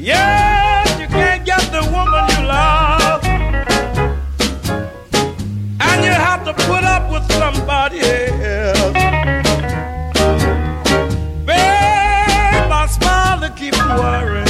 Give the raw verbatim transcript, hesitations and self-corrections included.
Yes, you can't get the woman you love, and you have to put up with somebody else. Babe, my smile to keep you worried.